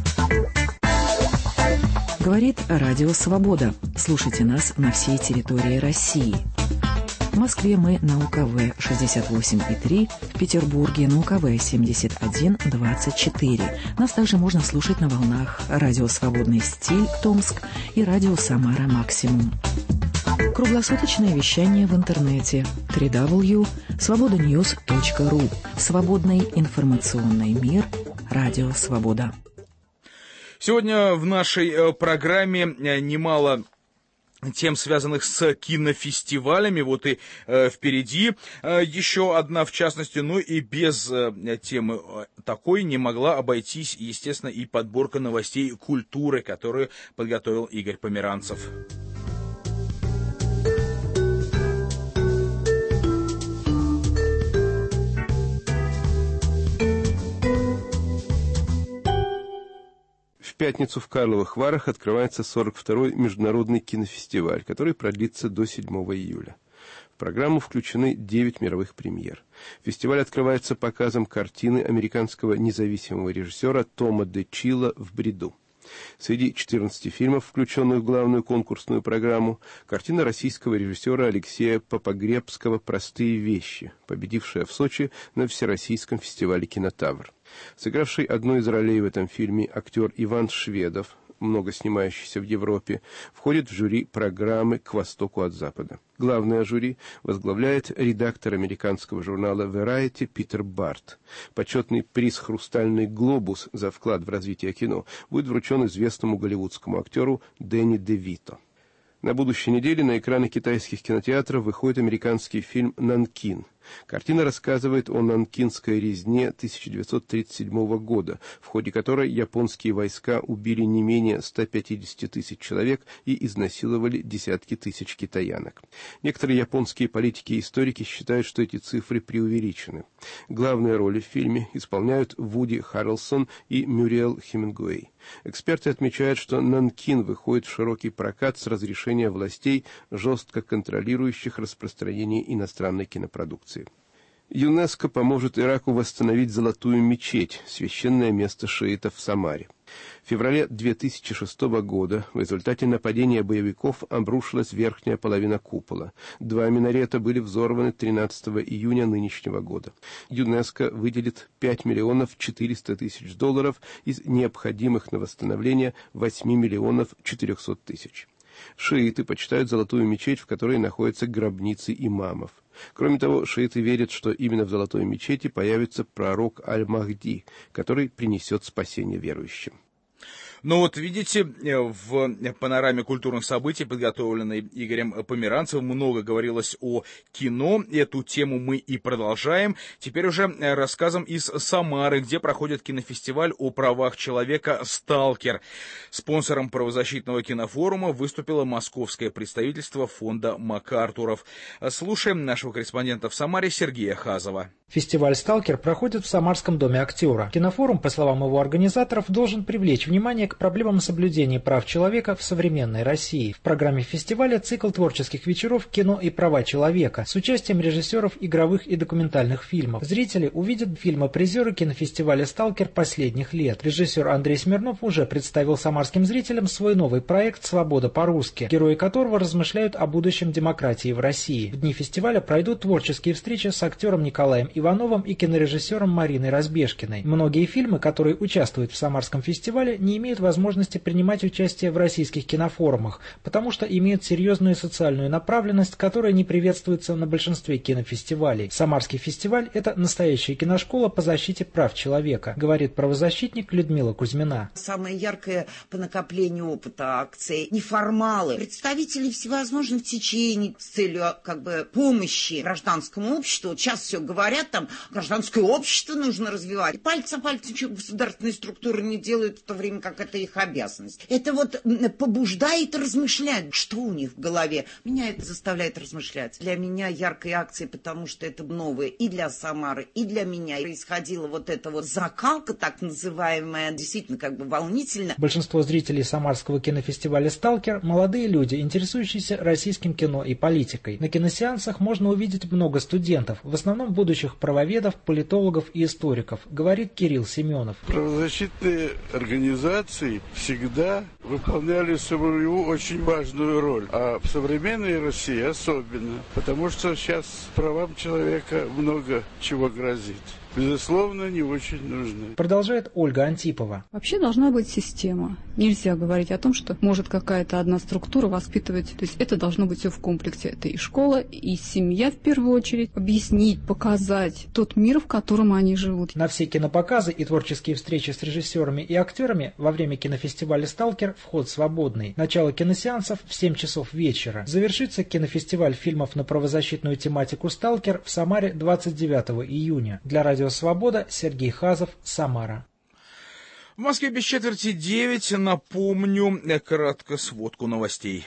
Говорит Радио Свобода. Слушайте нас на всей территории России. В Москве мы на У К В шестьдесят восемь и три, в Петербурге на У К В семьдесят один двадцать четыре. Нас также можно слушать на волнах Радио Свободный стиль Томск и Радио Самара Максимум. Круглосуточное вещание в интернете дабл ю дабл ю дабл ю точка свобода ньюс точка ру. Свободный информационный мир. Радио Свобода. Сегодня в нашей программе немало тем, связанных с кинофестивалями. Вот и э, впереди э, еще одна, в частности, ну и без э, темы такой не могла обойтись, естественно, и подборка новостей культуры, которую подготовил Игорь Померанцев. В пятницу в Карловых Варах открывается сорок второй международный кинофестиваль, который продлится до седьмого июля. В программу включены девять мировых премьер. Фестиваль открывается показом картины американского независимого режиссера Тома де Чилла «В бреду». Среди четырнадцати фильмов, включенных в главную конкурсную программу, картина российского режиссера Алексея Попогребского «Простые вещи», победившая в Сочи на Всероссийском фестивале «Кинотавр». Сыгравший одну из ролей в этом фильме актер Иван Шведов, много снимающийся в Европе, входит в жюри программы «К востоку от Запада». Главное жюри возглавляет редактор американского журнала Variety Питер Барт. Почетный приз «Хрустальный глобус» за вклад в развитие кино будет вручен известному голливудскому актеру Дэнни де Вито. На будущей неделе на экраны китайских кинотеатров выходит американский фильм «Нанкин». Картина рассказывает о нанкинской резне тысяча девятьсот тридцать седьмого года, в ходе которой японские войска убили не менее ста пятидесяти тысяч человек и изнасиловали десятки тысяч китаянок. Некоторые японские политики и историки считают, что эти цифры преувеличены. Главные роли в фильме исполняют Вуди Харрельсон и Мюриэл Хемингуэй. Эксперты отмечают, что «Нанкин» выходит в широкий прокат с разрешения властей, жестко контролирующих распространение иностранной кинопродукции. ЮНЕСКО поможет Ираку восстановить Золотую мечеть, священное место шиитов в Самаре. В феврале две тысячи шестого года в результате нападения боевиков обрушилась верхняя половина купола. Два минарета были взорваны тринадцатого июня нынешнего года. ЮНЕСКО выделит пять миллионов четыреста тысяч долларов из необходимых на восстановление восемь миллионов четыреста тысяч. Шииты почитают Золотую мечеть, в которой находятся гробницы имамов. Кроме того, шииты верят, что именно в Золотой мечети появится пророк Аль-Махди, который принесет спасение верующим. Ну вот, видите, в панораме культурных событий, подготовленной Игорем Померанцевым, много говорилось о кино. Эту тему мы и продолжаем. Теперь уже рассказом из Самары, где проходит кинофестиваль о правах человека «Сталкер». Спонсором правозащитного кинофорума выступило московское представительство фонда МакАртуров. Слушаем нашего корреспондента в Самаре Сергея Хазова. Фестиваль «Сталкер» проходит в Самарском доме актера. Кинофорум, по словам его организаторов, должен привлечь внимание к проблемам соблюдения прав человека в современной России. В программе фестиваля цикл творческих вечеров «Кино и права человека» с участием режиссеров игровых и документальных фильмов. Зрители увидят фильмы-призеры кинофестиваля «Сталкер» последних лет. Режиссер Андрей Смирнов уже представил самарским зрителям свой новый проект «Свобода по-русски», герои которого размышляют о будущем демократии в России. В дни фестиваля пройдут творческие встречи с актером Николаем Ивановым и кинорежиссером Мариной Разбежкиной. Многие фильмы, которые участвуют в Самарском фестивале, не имеют возможности принимать участие в российских кинофорумах, потому что имеют серьезную социальную направленность, которая не приветствуется на большинстве кинофестивалей. Самарский фестиваль – это настоящая киношкола по защите прав человека, говорит правозащитник Людмила Кузьмина. Самое яркое по накоплению опыта акции – неформалы, представители всевозможных течений с целью как бы помощи гражданскому обществу. Сейчас все говорят, там гражданское общество нужно развивать. Пальца пальцы ничего государственные структуры не делают, в то время как это их обязанность. Это вот побуждает размышлять, что у них в голове. Меня это заставляет размышлять. Для меня яркой акции, потому что это новое и для Самары, и для меня. Происходила вот эта вот закалка, так называемая, действительно как бы волнительно. Большинство зрителей Самарского кинофестиваля «Сталкер» – молодые люди, интересующиеся российским кино и политикой. На киносеансах можно увидеть много студентов, в основном будущих правоведов, политологов и историков, говорит Кирилл Семенов. Правозащитные организации всегда выполняли свою очень важную роль, а в современной России особенно, потому что сейчас правам человека много чего грозит. Безусловно, не очень нужны. Продолжает Ольга Антипова. Вообще должна быть система. Нельзя говорить о том, что может какая-то одна структура воспитывать. То есть это должно быть все в комплексе. Это и школа, и семья в первую очередь. Объяснить, показать тот мир, в котором они живут. На все кинопоказы и творческие встречи с режиссерами и актерами во время кинофестиваля «Сталкер» вход свободный. Начало киносеансов в семь часов вечера. Завершится кинофестиваль фильмов на правозащитную тематику «Сталкер» в Самаре двадцать девятого июня. Для радио «Свобода» Сергей Хазов, Самара. В Москве без четверти девять. Напомню кратко сводку новостей.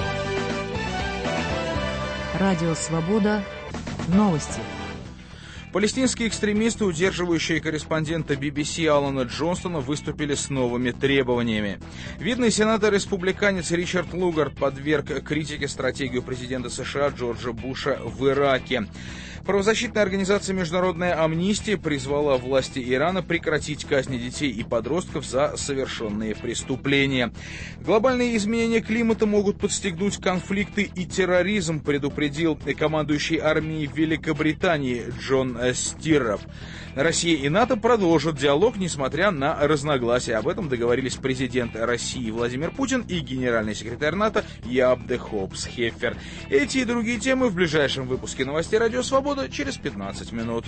Радио «Свобода». Новости. Палестинские экстремисты, удерживающие корреспондента би би си Алана Джонстона, выступили с новыми требованиями. Видный сенатор-республиканец Ричард Лугард подверг критике стратегию президента США Джорджа Буша в Ираке. Правозащитная организация «Международная амнистия» призвала власти Ирана прекратить казни детей и подростков за совершенные преступления. Глобальные изменения климата могут подстегнуть конфликты и терроризм, предупредил командующий армией Великобритании Джон Стирров. Россия и НАТО продолжат диалог, несмотря на разногласия. Об этом договорились президент России Владимир Путин и генеральный секретарь НАТО Яап де Хоопс-Хеффер. Эти и другие темы в ближайшем выпуске новостей «Радио Свобода» через пятнадцать минут.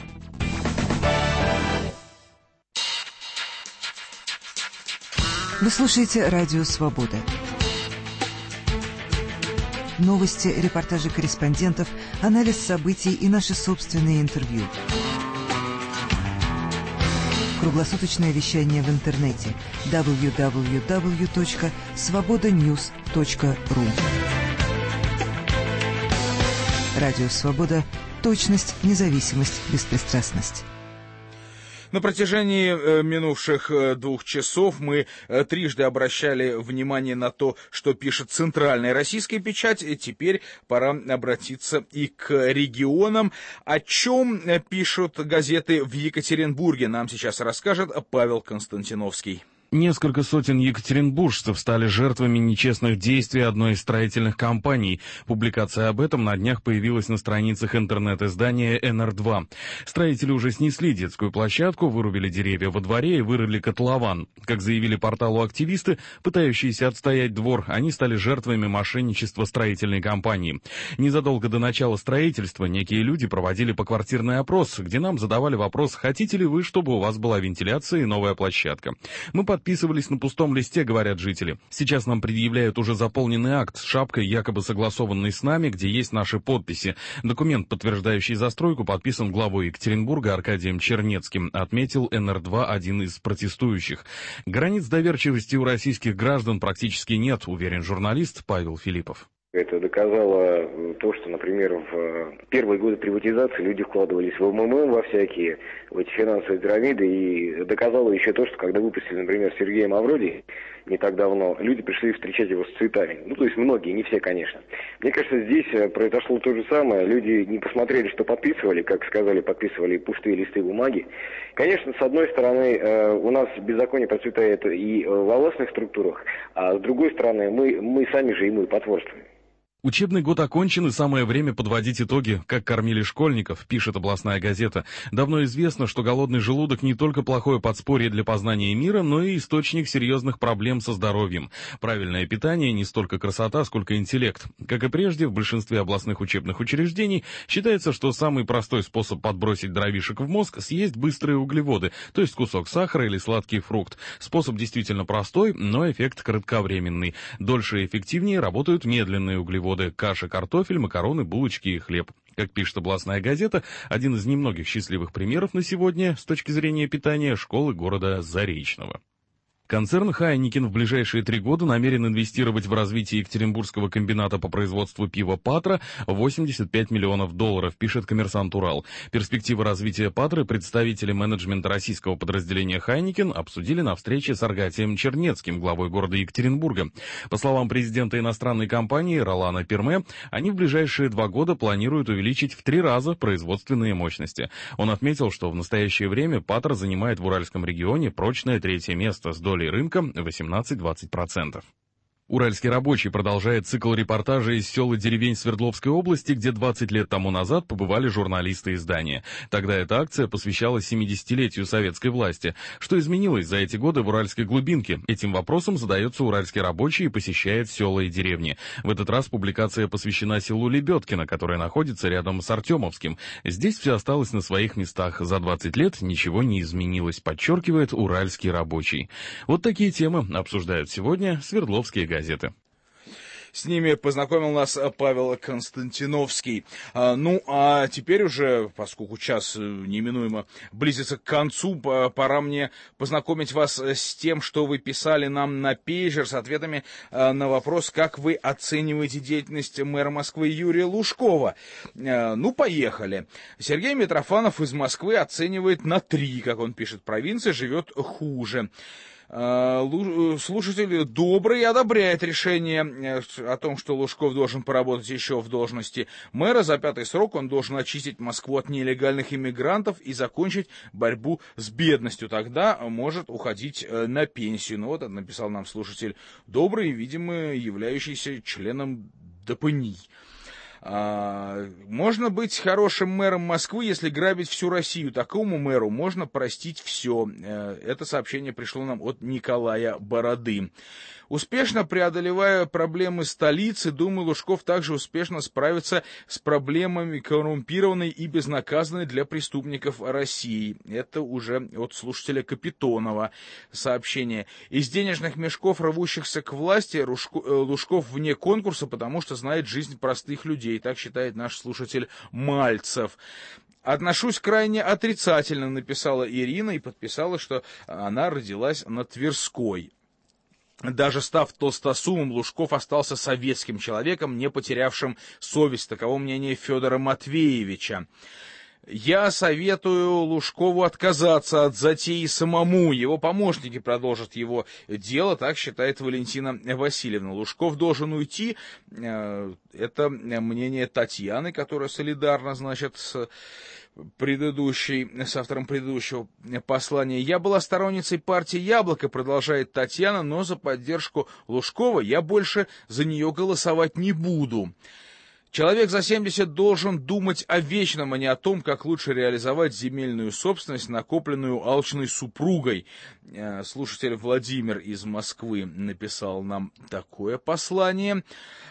Вы слушаете «Радио Свобода». Новости, репортажи корреспондентов, анализ событий и наши собственные интервью. Круглосуточное вещание в интернете дабл ю дабл ю дабл ю точка свобода ньюс точка ру. Радио Свобода. Точность, независимость, беспристрастность. На протяжении э, минувших э, двух часов мы э, трижды обращали внимание на то, что пишет центральная российская печать, и теперь пора обратиться и к регионам. О чем э, пишут газеты в Екатеринбурге, нам сейчас расскажет Павел Константиновский. Несколько сотен екатеринбуржцев стали жертвами нечестных действий одной из строительных компаний. Публикация об этом на днях появилась на страницах интернет-издания эн эр два. Строители уже снесли детскую площадку, вырубили деревья во дворе и вырыли котлован. Как заявили порталу активисты, пытающиеся отстоять двор, они стали жертвами мошенничества строительной компании. Незадолго до начала строительства некие люди проводили поквартирный опрос, где нам задавали вопрос: хотите ли вы, чтобы у вас была вентиляция и новая площадка? Мы под Подписывались на пустом листе, говорят жители. Сейчас нам предъявляют уже заполненный акт с шапкой, якобы согласованный с нами, где есть наши подписи. Документ, подтверждающий застройку, подписан главой Екатеринбурга Аркадием Чернецким, отметил эн эр два один из протестующих. Границ доверчивости у российских граждан практически нет, уверен журналист Павел Филиппов. Это доказало то, что, например, в первые годы приватизации люди вкладывались в эм эм эм, во всякие, в эти финансовые пирамиды, и доказало еще то, что когда выпустили, например, Сергея Мавроди не так давно, люди пришли встречать его с цветами. Ну, то есть многие, не все, конечно. Мне кажется, здесь произошло то же самое. Люди не посмотрели, что подписывали, как сказали, подписывали пустые листы бумаги. Конечно, с одной стороны, у нас беззаконие процветает и в властных структурах, а с другой стороны, мы, мы сами же ему и потворствуем. Учебный год окончен, и самое время подводить итоги, как кормили школьников, пишет областная газета. Давно известно, что голодный желудок не только плохое подспорье для познания мира, но и источник серьезных проблем со здоровьем. Правильное питание не столько красота, сколько интеллект. Как и прежде, в большинстве областных учебных учреждений считается, что самый простой способ подбросить дровишек в мозг — съесть быстрые углеводы, то есть кусок сахара или сладкий фрукт. Способ действительно простой, но эффект кратковременный. Дольше и эффективнее работают медленные углеводы. Каша, картофель, макароны, булочки и хлеб. Как пишет областная газета, один из немногих счастливых примеров на сегодня с точки зрения питания — школы города Заречного. Концерн «Хайникен» в ближайшие три года намерен инвестировать в развитие Екатеринбургского комбината по производству пива «Патра» восемьдесят пять миллионов долларов, пишет «Коммерсант Урал». Перспективы развития «Патры» представители менеджмента российского подразделения «Хайникен» обсудили на встрече с Аркадием Чернецким, главой города Екатеринбурга. По словам президента иностранной компании Ролана Перме, они в ближайшие два года планируют увеличить в три раза производственные мощности. Он отметил, что в настоящее время «Патра» занимает в Уральском регионе прочное третье место с долей рынка восемнадцать-двадцать процентов. Уральский рабочий продолжает цикл репортажей из сел и деревень Свердловской области, где двадцать лет тому назад побывали журналисты издания. Тогда эта акция посвящалась семидесятилетию советской власти. Что изменилось за эти годы в уральской глубинке? Этим вопросом задается уральский рабочий и посещает села и деревни. В этот раз публикация посвящена селу Лебедкино, которое находится рядом с Артемовским. Здесь все осталось на своих местах. За двадцать лет ничего не изменилось, подчеркивает уральский рабочий. Вот такие темы обсуждают сегодня свердловские газеты. С ними познакомил нас Павел Константиновский. Ну, а теперь уже, поскольку час неминуемо близится к концу, пора мне познакомить вас с тем, что вы писали нам на пейджер, с ответами на вопрос, как вы оцениваете деятельность мэра Москвы Юрия Лужкова. Ну, поехали. Сергей Митрофанов из Москвы оценивает на три, как он пишет, провинция живет хуже. Слушатель добрый одобряет решение о том, что Лужков должен поработать еще в должности мэра. За пятый срок он должен очистить Москву от нелегальных иммигрантов и закончить борьбу с бедностью. Тогда может уходить на пенсию. Ну вот, это написал нам слушатель добрый, видимо, являющийся членом ДПНИ. А, можно быть хорошим мэром Москвы, если грабить всю Россию. Такому мэру можно простить все. Это сообщение пришло нам от Николая Бороды. Успешно преодолевая проблемы столицы, думаю, Лужков также успешно справится с проблемами коррумпированной и безнаказанной для преступников России. Это уже от слушателя Капитонова сообщение. Из денежных мешков, рвущихся к власти, Лужков вне конкурса, потому что знает жизнь простых людей. Так считает наш слушатель Мальцев. Отношусь крайне отрицательно, написала Ирина и подписала, что она родилась на Тверской. Даже став толстосумом, Лужков остался советским человеком, не потерявшим совесть. Таково мнение Федора Матвеевича. Я советую Лужкову отказаться от затеи самому. Его помощники продолжат его дело, так считает Валентина Васильевна. Лужков должен уйти. Это мнение Татьяны, которая солидарна, значит, с предыдущей, с автором предыдущего послания. Я была сторонницей партии «Яблоко», продолжает Татьяна, но за поддержку Лужкова я больше за нее голосовать не буду. Человек за семьдесят должен думать о вечном, а не о том, как лучше реализовать земельную собственность, накопленную алчной супругой. Слушатель Владимир из Москвы написал нам такое послание.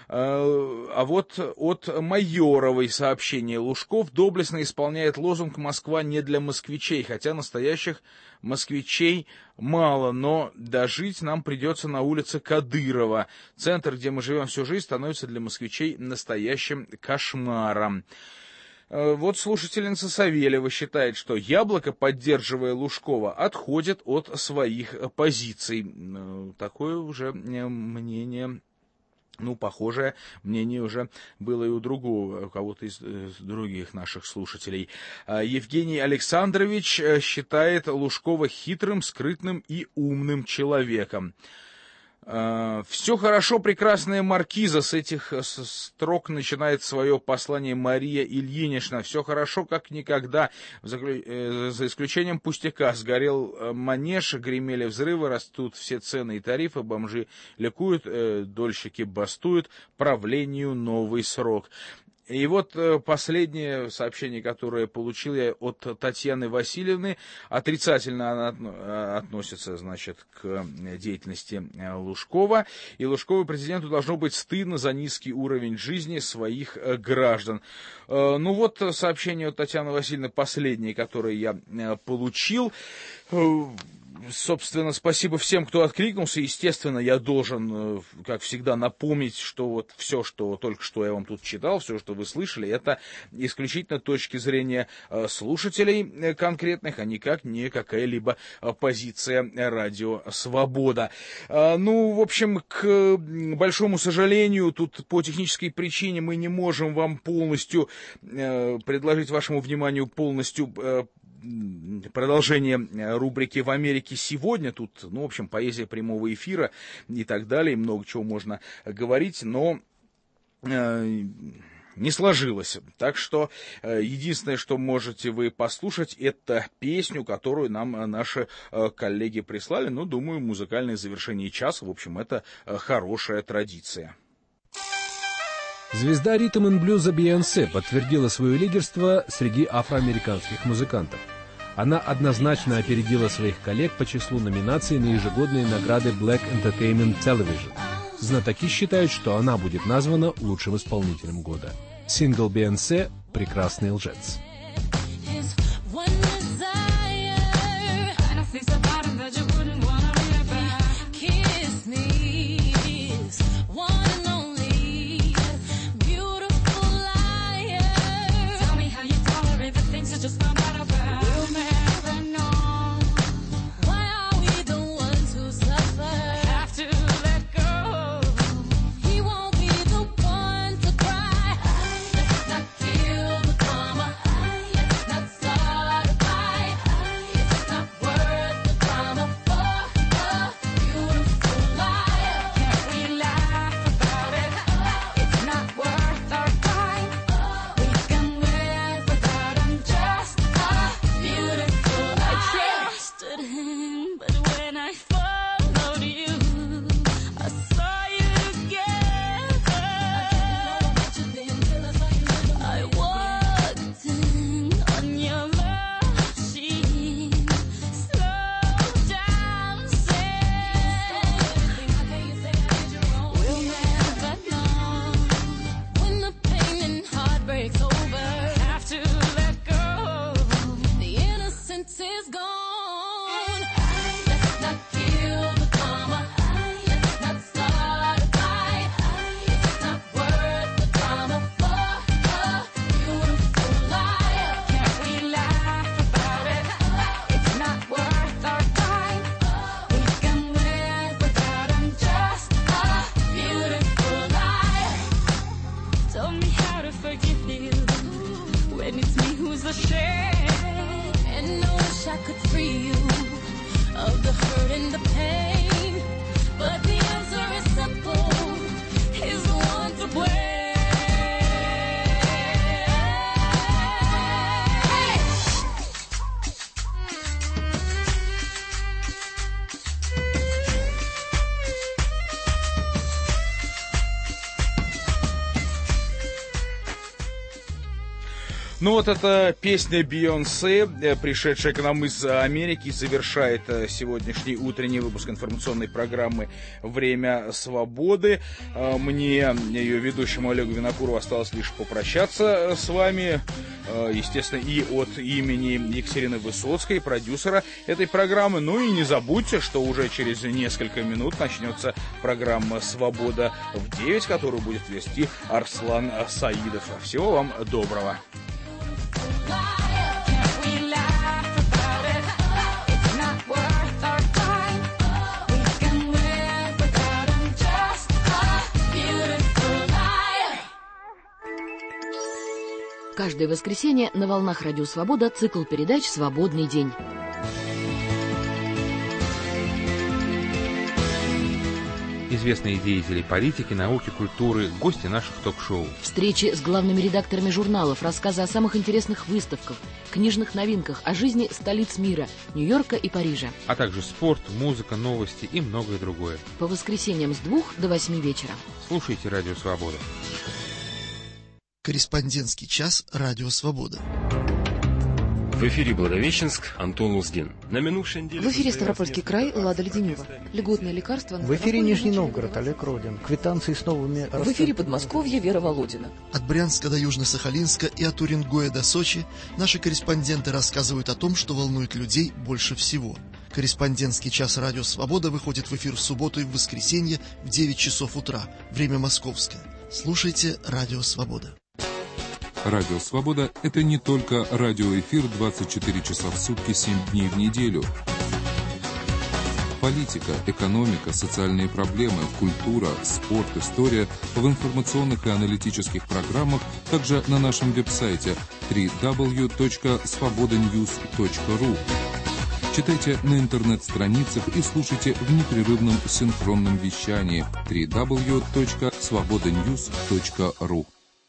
А вот от Майоровой сообщение. Лужков доблестно исполняет лозунг «Москва не для москвичей», хотя настоящих москвичей мало, но дожить нам придется на улице Кадырова. Центр, где мы живем всю жизнь, становится для москвичей настоящим кошмаром. Вот слушательница Савельева считает, что «Яблоко», поддерживая Лужкова, отходит от своих позиций. Такое уже мнение... Ну, похожее мнение уже было и у другого, у кого-то из других наших слушателей. Евгений Александрович считает Лужкова хитрым, скрытным и умным человеком. «Все хорошо, прекрасная маркиза», с этих строк начинает свое послание Мария Ильинична. «Все хорошо, как никогда, за исключением пустяка. Сгорел манеж, гремели взрывы, растут все цены и тарифы, бомжи ликуют, дольщики бастуют, правлению новый срок». И вот последнее сообщение, которое получил я от Татьяны Васильевны, отрицательно она относится, значит, к деятельности Лужкова. И Лужкову президенту должно быть стыдно за низкий уровень жизни своих граждан. Ну вот сообщение от Татьяны Васильевны, последнее, которое я получил. Собственно, спасибо всем, кто откликнулся. Естественно, я должен, как всегда, напомнить, что вот все, что только что я вам тут читал, все, что вы слышали, это исключительно точки зрения слушателей конкретных, а никак не какая-либо позиция радио «Свобода». Ну, в общем, к большому сожалению, тут по технической причине мы не можем вам полностью предложить вашему вниманию полностью продолжение рубрики «В Америке сегодня». Тут, ну, в общем, поэзия прямого эфира и так далее. Много чего можно говорить, но э, не сложилось. Так что э, единственное, что можете вы послушать, это песню, которую нам наши э, коллеги прислали. Ну, думаю, музыкальное завершение часа, в общем, это э, хорошая традиция. Звезда ритм-н-блюза Бейонсе подтвердила свое лидерство среди афроамериканских музыкантов. Она однозначно опередила своих коллег по числу номинаций на ежегодные награды Black Entertainment Television. Знатоки считают, что она будет названа лучшим исполнителем года. Сингл Бейонсе «Прекрасный лжец». Kiss me, one and only. wanna share, and I wish I could free you of the hurt and the pain, but the answer is simple, he's the one to blame. Ну вот эта песня Бейонсе, пришедшая к нам из Америки, завершает сегодняшний утренний выпуск информационной программы «Время свободы». Мне, ее ведущему Олегу Винокурову, осталось лишь попрощаться с вами, естественно, и от имени Екатерины Высоцкой, продюсера этой программы. Ну и не забудьте, что уже через несколько минут начнется программа «Свобода в девять», которую будет вести Арслан Саидов. Всего вам доброго. Каждое воскресенье на волнах Радио Свобода цикл передач «Свободный день». Известные деятели политики, науки, культуры, гости наших ток-шоу. Встречи с главными редакторами журналов, рассказы о самых интересных выставках, книжных новинках, о жизни столиц мира, Нью-Йорка и Парижа. А также спорт, музыка, новости и многое другое. По воскресеньям с двух до восьми вечера. Слушайте Радио Свобода. Корреспондентский час «Радио Свобода». В эфире Благовещенск, Антон Луздин. На минувшей неделе... В эфире Ставропольский край, Лада Леденева. Льготные лекарства... В эфире Нижний Новгород, Олег Родин. Квитанции с новыми... В эфире Подмосковье, Вера Володина. От Брянска до Южно-Сахалинска и от Уренгоя до Сочи наши корреспонденты рассказывают о том, что волнует людей больше всего. Корреспондентский час «Радио Свобода» выходит в эфир в субботу и в воскресенье в девять часов утра. Время московское. Слушайте «Радио Свобода». Радио «Свобода» — это не только радиоэфир двадцать четыре часа в сутки, семь дней в неделю. Политика, экономика, социальные проблемы, культура, спорт, история в информационных и аналитических программах, также на нашем веб-сайте дабл ю дабл ю дабл ю точка свобода ньюс точка ру. Читайте на интернет-страницах и слушайте в непрерывном синхронном вещании дабл ю дабл ю дабл ю точка свобода ньюс точка ру.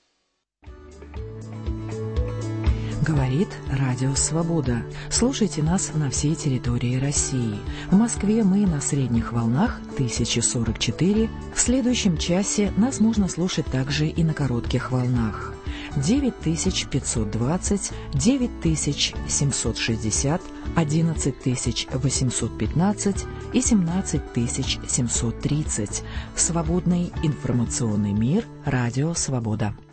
Говорит Радио Свобода. Слушайте нас на всей территории России. В Москве мы на средних волнах тысяча сорок четыре. В следующем часе нас можно слушать также и на коротких волнах. девять тысяч пятьсот двадцать, девять тысяч семьсот шестьдесят, одиннадцать тысяч восемьсот пятнадцать и семнадцать тысяч семьсот тридцать. Свободный информационный мир. Радио Свобода.